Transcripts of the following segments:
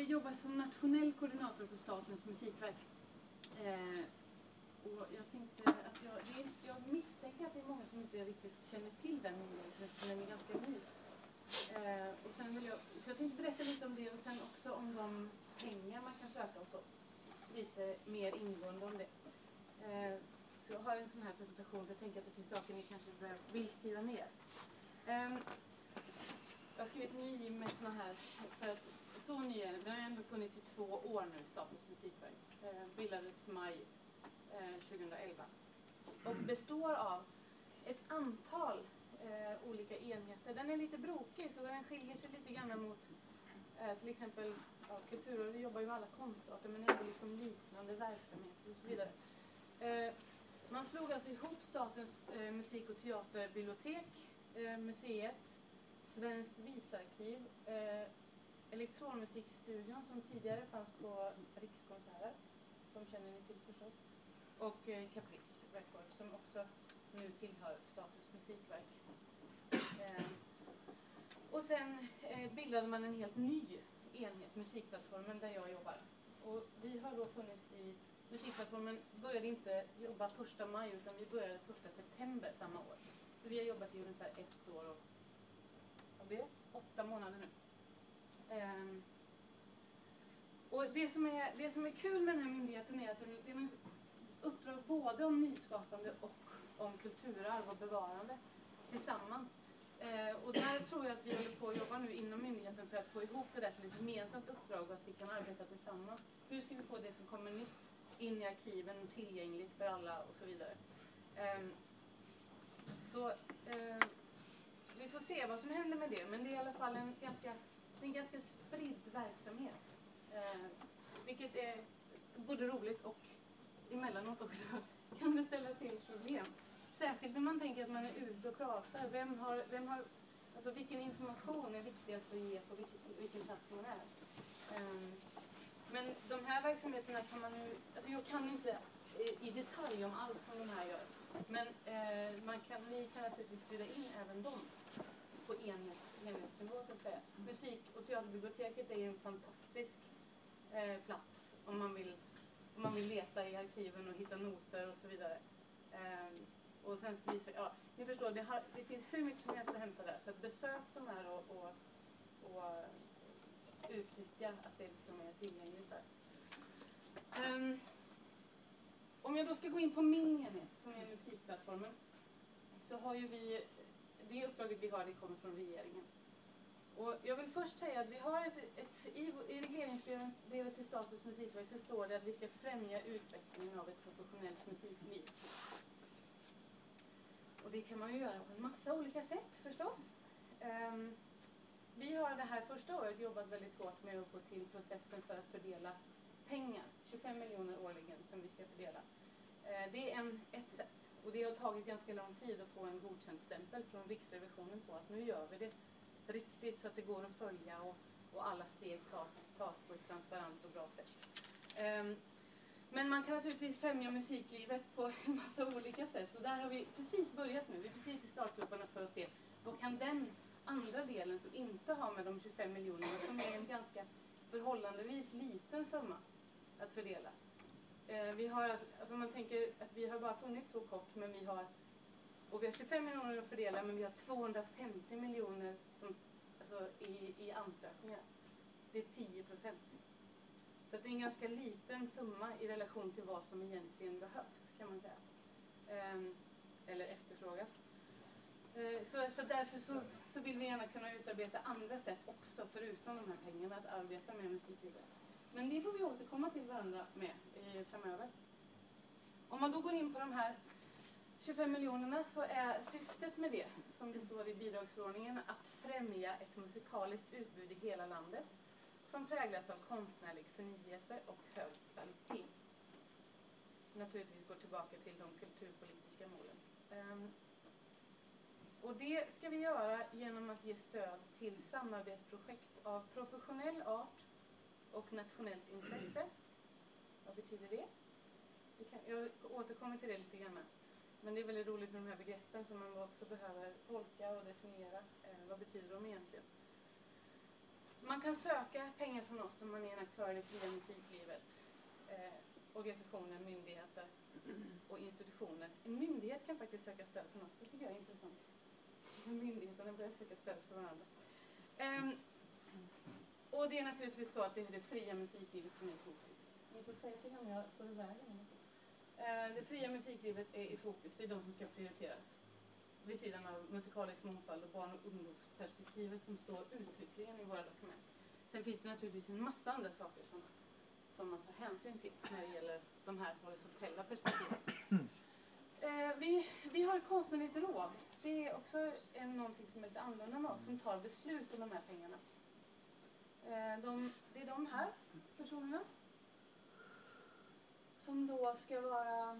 jobbar som nationell koordinator på Statens musikverk. Och jag tänkte att jag misstänker att det är många som inte riktigt känner till den myndigheten, för den är ganska ny. Och sen så jag tänkte berätta lite om det och sen också om de pengar man kan söka hos oss. Lite mer ingående om det. Så jag har en sån här presentation, för jag tänker att det finns saker ni kanske vill skriva ner. Jag har skrivit ny med såna här, för att så ny är den. Den har ändå funnits i 2 år nu, Statens musikverk. Bildades maj 2011. Och består av ett antal olika enheter. Den är lite brokig, så den skiljer sig lite grann mot till exempel kulturer. Vi jobbar ju med alla konstarter, men ändå liksom liknande verksamheter och så vidare. Man slog alltså ihop Statens musik- och teaterbibliotek, museet, Svenskt visarkiv, elektronmusikstudion som tidigare fanns på Rikskonserter, som känner ni till förstås, och Caprice Records som också nu tillhör Statens musikverk. Och sen bildade man en helt ny enhet, Musikplattformen, där jag jobbar. Och vi har då funnits i Musikplattformen, började inte jobba 1 maj utan vi började 1 september samma år. Så vi har jobbat i ungefär 1 år och 8 månader nu. Och det som är kul med den här myndigheten är att det är uppdrag både om nyskapande och om kulturarv och bevarande tillsammans. Och där tror jag att vi håller på att jobba nu inom myndigheten för att få ihop det där till ett gemensamt uppdrag och att vi kan arbeta tillsammans. Hur ska vi få det som kommer nytt in i arkiven och tillgängligt för alla och så vidare. Vi får se vad som händer med det, men det är i alla fall en ganska spridd verksamhet. Vilket är både roligt och emellanåt också kan det ställa till problem. Särskilt när man tänker att man är ute och pratar. Alltså vilken information är viktigast att ge på vilken plats man är. Men de här verksamheterna kan man ju, alltså jag kan inte i detalj om allt som de här gör. Men ni kan naturligtvis bjuda in även dem på enhetsnivå så att säga. Musik- och teaterbiblioteket är ju en fantastisk plats om man vill leta i arkiven och hitta noter och så vidare. Och sen visar, ni förstår, det finns hur mycket som helst att hämta där. Så att besök de här och utnyttja att det liksom är tillgängligt där. Om jag då ska gå in på min enhet som är Musikplattformen, så har ju vi, det uppdraget vi har, det kommer från regeringen. Och jag vill först säga att vi har i regleringsbrevet till Statens musikverk så står det att vi ska främja utvecklingen av ett professionellt musikliv. Och det kan man ju göra på en massa olika sätt förstås. Vi har det här första året jobbat väldigt hårt med att få till processen för att fördela pengar. 25 miljoner årligen som vi ska fördela. Det är ett sätt. Och det har tagit ganska lång tid att få en godkändstämpel från Riksrevisionen på att nu gör vi det riktigt så att det går att följa och alla steg tas på ett transparent och bra sätt. Men man kan naturligtvis främja musiklivet på en massa olika sätt. Och där har vi precis börjat nu. Vi är precis i startgrupperna för att se vad kan den andra delen som inte har med de 25 miljonerna, som är en ganska förhållandevis liten summa att fördela. Vi har, alltså man tänker att vi har bara funnits så kort, men vi har 25 miljoner att fördela, men vi har 250 miljoner som, alltså, i ansökningar. Det är 10%. Så det är en ganska liten summa i relation till vad som egentligen behövs, kan man säga. Eller efterfrågas. Så därför så vill vi gärna kunna utarbeta andra sätt också, förutom de här pengarna, att arbeta med musiklivet. Men det får vi återkomma till varandra med framöver. Om man då går in på de här 25 miljonerna så är syftet med det, som det står i bidragsförordningen, att främja ett musikaliskt utbud i hela landet som präglas av konstnärlig förnyelse och hög kvalitet. Naturligtvis går tillbaka till de kulturpolitiska målen. Och det ska vi göra genom att ge stöd till samarbetsprojekt av professionell art och nationellt intresse. Vad betyder det? Jag återkommer till det lite grann. Men det är väldigt roligt med de här begreppen som man också behöver tolka och definiera. Vad betyder de egentligen? Man kan söka pengar från oss om man är en aktör i det fria musiklivet. Organisationer, myndigheter och institutioner. En myndighet kan faktiskt söka stöd från oss. Det tycker jag är intressant. Myndigheterna börjar söka stöd för varandra. Och det är naturligtvis så att det är det fria musiklivet som är i fokus. Ni får säga till om jag står i vägen. Det fria musiklivet är i fokus. Det är de som ska prioriteras. Vid sidan av musikalisk mångfald och barn- och ungdomsperspektivet som står uttryckligen i våra dokument. Sen finns det naturligtvis en massa andra saker som man tar hänsyn till när det gäller de här horisontella perspektiven. Vi har ett konstnärligt råd. Det är också någonting som är lite annorlunda med oss som tar beslut om de här pengarna. Det är de här personerna som då ska vara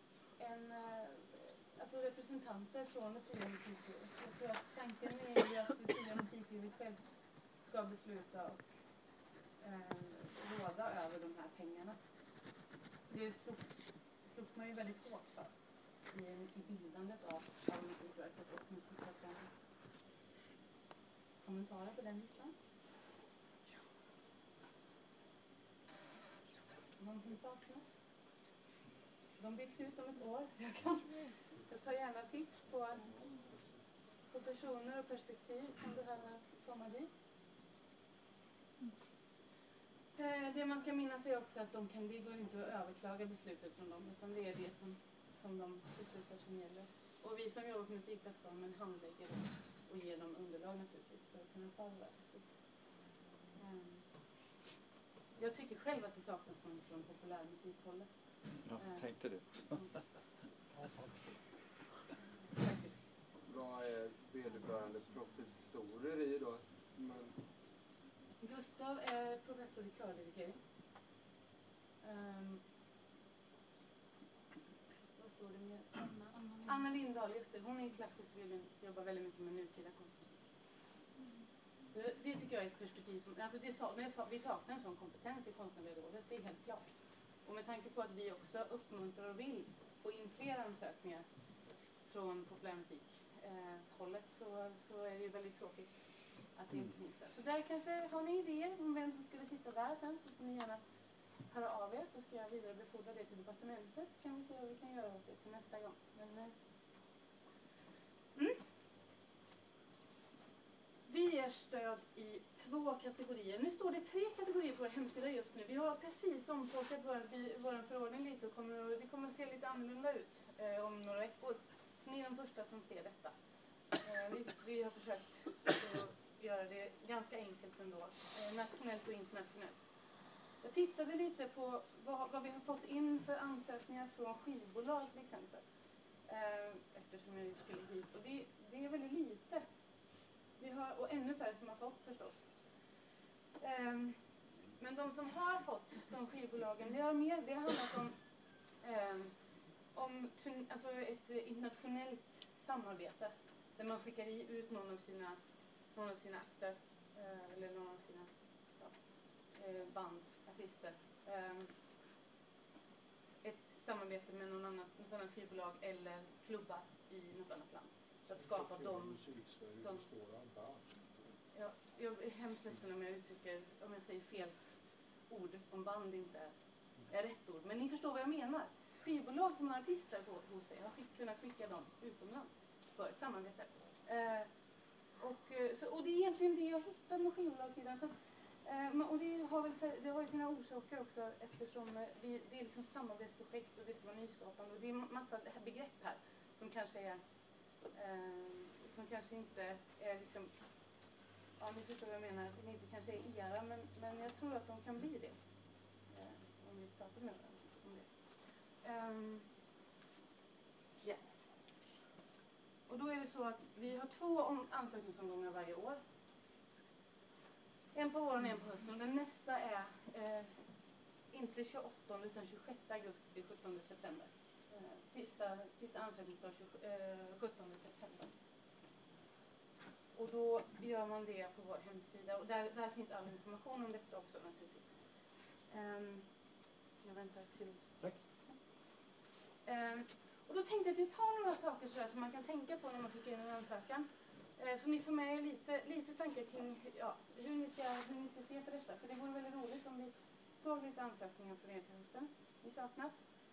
alltså representanter från det fria musiklivet. Jag tror att tanken är ju att det fria musiklivet själv ska besluta och råda över de här pengarna. Det slogs man ju väldigt hårt för i bildandet av Musikverket och Musikverket. Kommentarer på den listan? Någonting saknas? De byggs ut om ett år, så jag tar gärna tips på personer och perspektiv som behöver komma dit. Det man ska minnas är också att det går inte att överklaga beslutet från dem, utan det är det som de beslutar som gäller. Och vi som jobbar på musikplattformen handlägger och ger dem underlag naturligtvis för att kunna ta det här beslutet. Jag tycker själv att det saknas från populärmusikhållet. Ja, tänkte det. Faktiskt. Vad är vederbörande professorer i då? Gustav är professor i kördirigering. Vad står det mer? Anna Lindahl, just det. Hon är klassisk violinist, jobbar väldigt mycket med nutida konstmusik. Så det tycker jag är ett perspektiv som... Alltså vi saknar en sån kompetens i konstnärliga rådet, det är helt klart. Och med tanke på att vi också uppmuntrar och vill få in fler ansökningar från populärmusikhållet så är det ju väldigt tråkigt att det inte finns där. Så där kanske har ni idéer om vem som skulle sitta där sen, så får ni gärna höra av er, så ska jag vidarebefordra det till departementet, så kan vi se vad vi kan göra åt det till nästa gång. Men, vi ger stöd i 2 kategorier. Nu står det 3 kategorier på vår hemsida just nu. Vi har precis omtolkat vår förordning lite och det kommer att se lite annorlunda ut om några veckor. Så ni är de första som ser detta. Vi har försökt att göra det ganska enkelt ändå, nationellt och internationellt. Jag tittade lite på vad vi har fått in för ansökningar från skivbolag till exempel. Eftersom jag skulle hit. Och det är väldigt lite. Och ännu färre som har fått förstås. Men de som har fått de skivbolagen, det har handlat om alltså ett internationellt samarbete. Där man skickar ut någon av sina akter eller någon av sina band, artister. Ett samarbete med något annat skivbolag eller klubbar i något annat land. Så att skapa jag är hemskt ledsen om jag säger fel ord, om band inte är rätt ord. Men ni förstår vad jag menar. Skivbolag som har artister hos sig har kunnat skicka dem utomlands för ett samarbete. Och det är egentligen det jag hittade med skivbolagssidan. Och det har ju sina orsaker också, eftersom det är liksom samarbetsprojekt och det ska vara nyskapande. Och det är massa begrepp här som kanske inte är liksom, ja, ni förstår vad jag menar, att de inte kanske är era, men jag tror att de kan bli det. Om vi pratar med varandra om det. Yes. Och då är det så att vi har 2 ansökningsomgångar varje år. En på våren och en på hösten. Och den nästa är inte 28 utan 26 augusti till 17 september. Sista ansökningsdag 17 september. Och då gör man det på vår hemsida. Och där finns all information om detta också naturligtvis. Jag väntar till. Tack. Och då tänkte jag att jag tar några saker sådär som man kan tänka på när man skickar in en ansökan. Så ni får med er lite tankar kring hur ni ska se på detta. För det vore väldigt roligt om vi såg lite ansökningar för er till hösten. Vi saknas.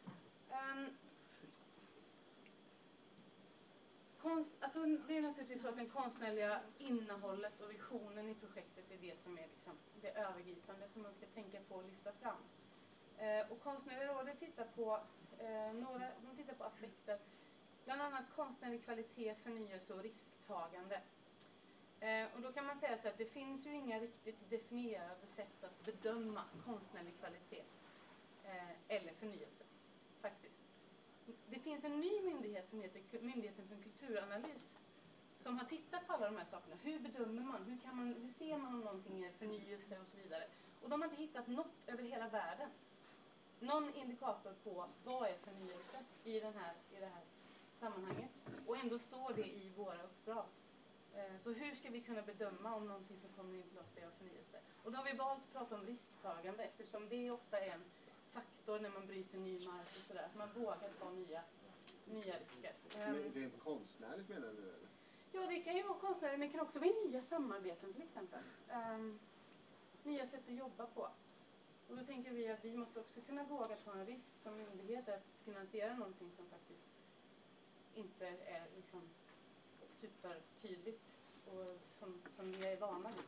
Alltså det är naturligtvis så att det konstnärliga innehållet och visionen i projektet är det som är liksom det övergripande som man ska tänka på och lyfta fram. Och Konstnärliga rådet tittar på aspekter, bland annat konstnärlig kvalitet, förnyelse och risktagande. Och då kan man säga så att det finns ju inga riktigt definierade sätt att bedöma konstnärlig kvalitet eller förnyelse, faktiskt. Det finns en ny myndighet som heter Myndigheten för kulturanalys som har tittat på alla de här sakerna. Hur bedömer man? Hur ser man om någonting är förnyelse och så vidare? Och de har inte hittat något över hela världen. Någon indikator på vad är förnyelse i det här sammanhanget. Och ändå står det i våra uppdrag. Så hur ska vi kunna bedöma om någonting som kommer in till oss är förnyelse? Och då har vi valt att prata om risktagande eftersom det ofta är en faktor när man bryter ny mark och sådär. Att man vågar ta nya risker. Det är inte konstnärligt menar du eller? Ja, det kan ju vara konstnärligt men det kan också vara nya samarbeten till exempel. Nya sätt att jobba på. Och då tänker vi att vi måste också kunna våga ta en risk som myndighet att finansiera någonting som faktiskt inte är liksom supertydligt och som vi är vana vid.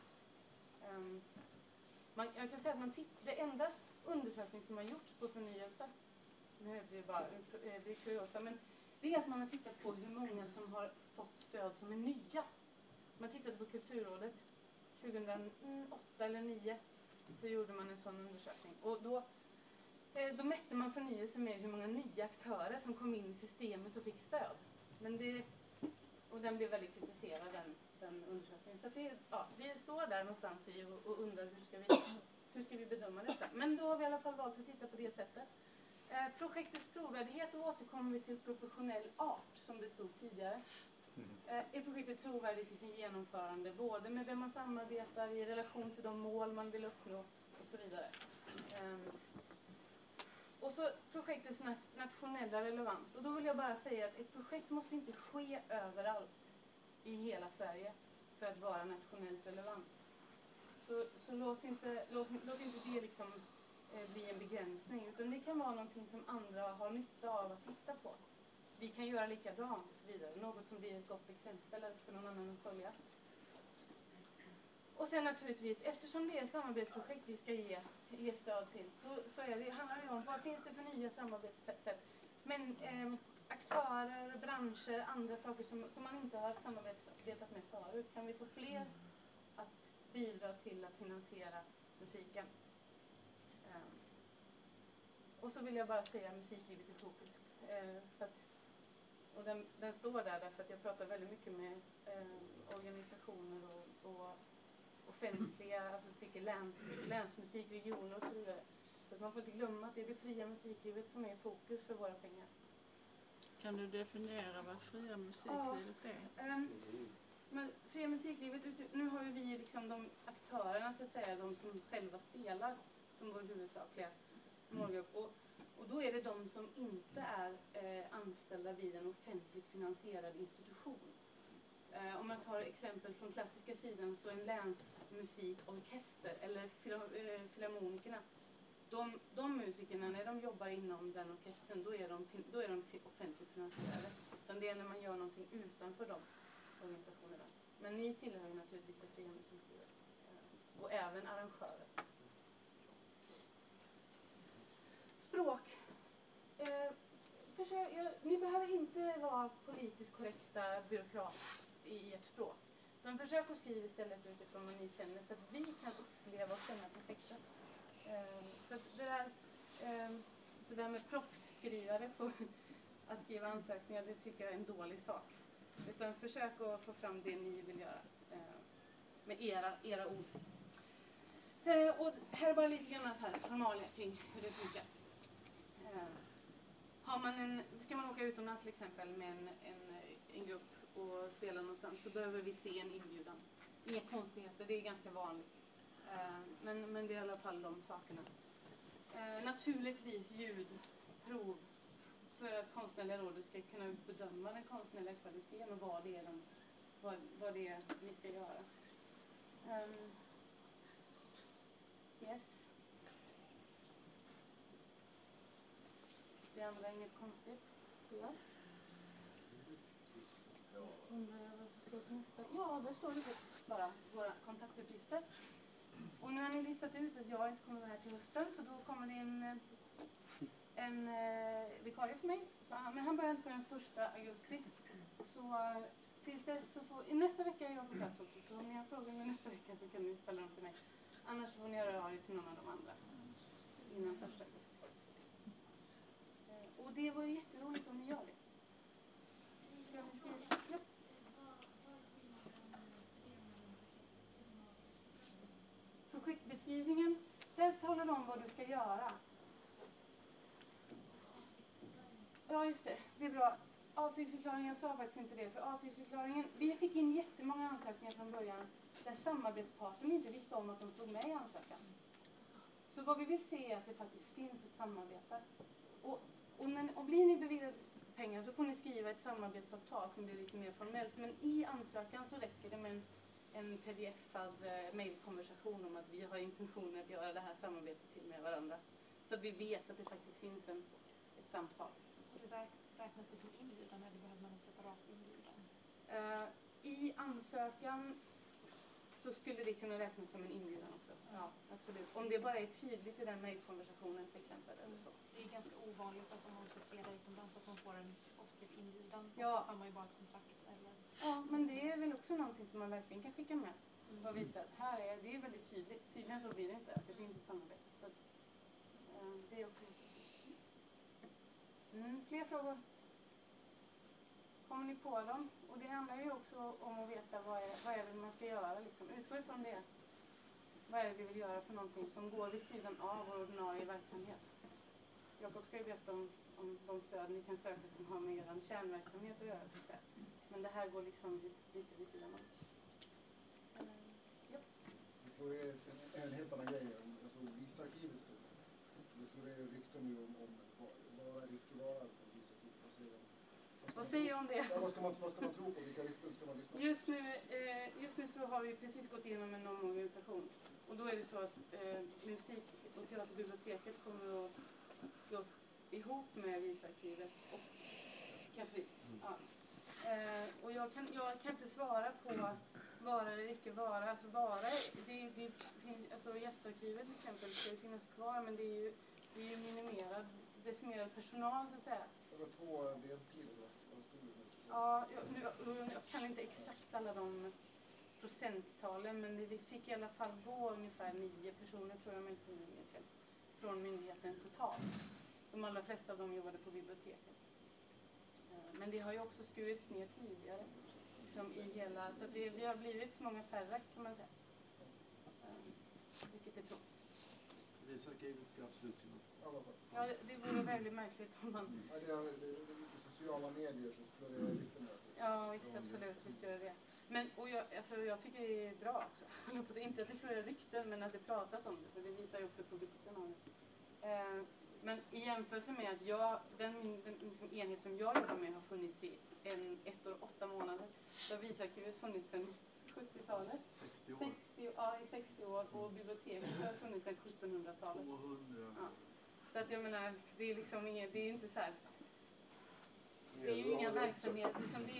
Jag kan säga att det enda undersökning som har gjorts på förnyelse, nu blir det kuriosa, men det är att man har tittat på hur många som har fått stöd som är nya. Man tittade på Kulturrådet 2008 eller 2009 så gjorde man en sån undersökning. Och då mätte man förnyelse med hur många nya aktörer som kom in i systemet och fick stöd. Och den blev väldigt kritiserad, den undersökningen. Så att vi står där någonstans och undrar hur ska vi bedöma detta. Men då har vi i alla fall valt att titta på det sättet. Projektets trovärdighet, då återkommer vi till professionell art som det stod tidigare. Är projektet trovärdigt i sin genomförande, både med vem man samarbetar, i relation till de mål man vill uppnå och så vidare. Och så projektets nationella relevans. Och då vill jag bara säga att ett projekt måste inte ske överallt i hela Sverige för att vara nationellt relevant. Så låt inte det liksom bli en begränsning, utan det kan vara någonting som andra har nytta av att titta på. Vi kan göra likadant och så vidare. Något som blir ett gott exempel för någon annan att följa. Och sen naturligtvis, eftersom det är samarbetsprojekt vi ska ge stöd till, så handlar det om vad finns det för nya samarbetssätt. Men aktörer, branscher, andra saker som man inte har samarbetat med förut. Kan vi få fler att bidra till att finansiera musiken? Och så vill jag bara säga musiklivet i fokus. Och den står där därför att jag pratar väldigt mycket med organisationer och offentliga, alltså länsmusik, regioner och så vidare. Så att man får inte glömma att det är det fria musiklivet som är fokus för våra pengar. Kan du definiera vad fria musiklivet är? Men fria musiklivet, nu har ju vi liksom de aktörerna så att säga, de som själva spelar som vår huvudsakliga målgrupp. Och då är det de som inte är anställda vid en offentligt finansierad institution. Om jag tar exempel från klassiska sidan så en länsmusikorkester eller filharmonikerna. De musikerna, när de jobbar inom den orkestern, då är de offentligt finansierade. Utan det är när man gör någonting utanför de organisationerna. Men ni tillhör ju naturligtvis det fria musiklivet. Och även arrangörer. Språk. Ni behöver inte vara politiskt korrekta byråkrater i ert språk. Men försök att skriva istället utifrån vad ni känner så att vi kan uppleva och känna projektet. Så att det där med proffsskrivare på att skriva ansökningar, det tycker jag är en dålig sak. Utan försök att få fram det ni vill göra med era ord. Och här är bara lite grann så här formalia kring hur det funkar. Ska man åka utomlands till exempel med en grupp och spela någonstans så behöver vi se en inbjudan. Inga konstigheter, det är ganska vanligt. Men det är i alla fall de sakerna. Naturligtvis ljudprov för att Konstnärliga rådet ska kunna bedöma den konstnärliga kvaliteten och vad det är vad det är vi ska göra. Yes. Det andra är inget konstigt. Ja. Undrar jag vad som står på nästa? Ja, där står det bara våra kontaktuppgifter. Och nu har ni listat ut att jag inte kommer vara här till hösten, så då kommer det en vikarie för mig. Men han börjar för den 1 augusti. Så tills dess så nästa vecka är jag på plats också. Så om ni har frågor nästa vecka så kan ni ställa dem till mig. Annars får ni höra av er till någon av de andra innan 1 augusti. Och det var jätteroligt om ni gör det. Ska vi skriva? Ja. Projektbeskrivningen, där talar de om vad du ska göra. Ja, just det. Det är bra. Avsiktsförklaringen, jag sa faktiskt inte det. För avsiktsförklaringen, vi fick in jättemånga ansökningar från början där samarbetspartnern inte visste om att de stod med i ansökan. Så vad vi vill se är att det faktiskt finns ett samarbete. Och blir ni beviljade pengar så får ni skriva ett samarbetsavtal som blir lite mer formellt. Men i ansökan så räcker det med en pdf-ad mejlkonversation om att vi har intentionen att göra det här samarbetet till med varandra. Så att vi vet att det faktiskt finns ett samtal. Och det räknas det som inbjudan eller behöver man en separat inbjudan? I ansökan så skulle det kunna räknas som en inbjudan också. Ja, absolut. Om det bara är tydligt i den mejlkonversationen till exempel. Eller så. Det är ganska ovanligt att om man ska spela utomlands att man får en officiell inbjudan. Ja. Och så har man ju bara ett kontrakt. Eller... Ja, men det är väl också någonting som man verkligen kan skicka med. Och visa att det är väldigt tydligt. Tydligen så blir det inte att det finns ett samarbete. Så att, det är också. Fler frågor? Kommer ni på dem? Och det handlar ju också om att veta vad är det man ska göra. Liksom. Utgå ifrån det. Vad är det vi vill göra för någonting som går vid sidan av vår ordinarie verksamhet? Jakob ska ju berätta om de stöd ni kan söka som har med er kärnverksamhet att göra. Så att säga. Men det här går liksom lite vid sidan av. Ja. Jag tror det är en helt annan grej. Alltså visarkivet står. Jag tror det är rykten nu om vara eller icke vara på visarkivet. Vad säger jag om det? Ja, vad ska man tro på? Vilka rykten ska man lyssna på? Just nu så har vi precis gått igenom en omorganisation. Och då är det så att musik- och teaterbiblioteket kommer att slås ihop med visarkivet och Caprice. Ja. Och jag kan inte svara på vara eller icke vara. Alltså vara, alltså jazzarkivet till exempel ska ju finnas kvar, men det är ju decimerad personal så att säga. Det var 2 deltider. Ja, jag kan inte exakt alla de procenttalen, men vi fick i alla fall gå ungefär 9 personer, tror jag, om inte minns fel, från myndigheten totalt. De allra flesta av dem jobbade på biblioteket. Men det har ju också skurits ner tidigare. Liksom så vi har blivit många färre, kan man säga. Vilket är tråkigt. Visarkivet ska absolut finnas kvar. Ja, det vore väldigt märkligt om man... Ja, det är sociala medier så florerar lite mer. Ja, visst, absolut. Visst gör det. Men, jag tycker det är bra också. Inte att det florerar rykten, men att det pratas om det. För det visar ju också på vikten av det. Men i jämförelse med att den enhet som jag jobbar med har funnits i 1 år och 8 månader. Så har visarkivet funnits sedan 70-talet. 60 år. I 60 år. Och biblioteket har funnits sedan 1700-talet. 200. Ja. Så att jag menar, det är liksom inget, det är inte så här. Det är ju inga verksamheter.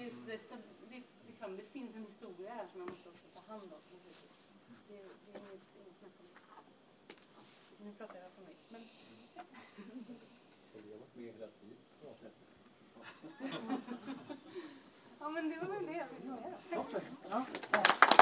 Det finns en historia här som man måste också ta hand om. Det är inget snack om det. Nu pratar jag för mig. Men... Vi har varit med hela tiden. Ja, men det var väl det jag ville säga då. Ja.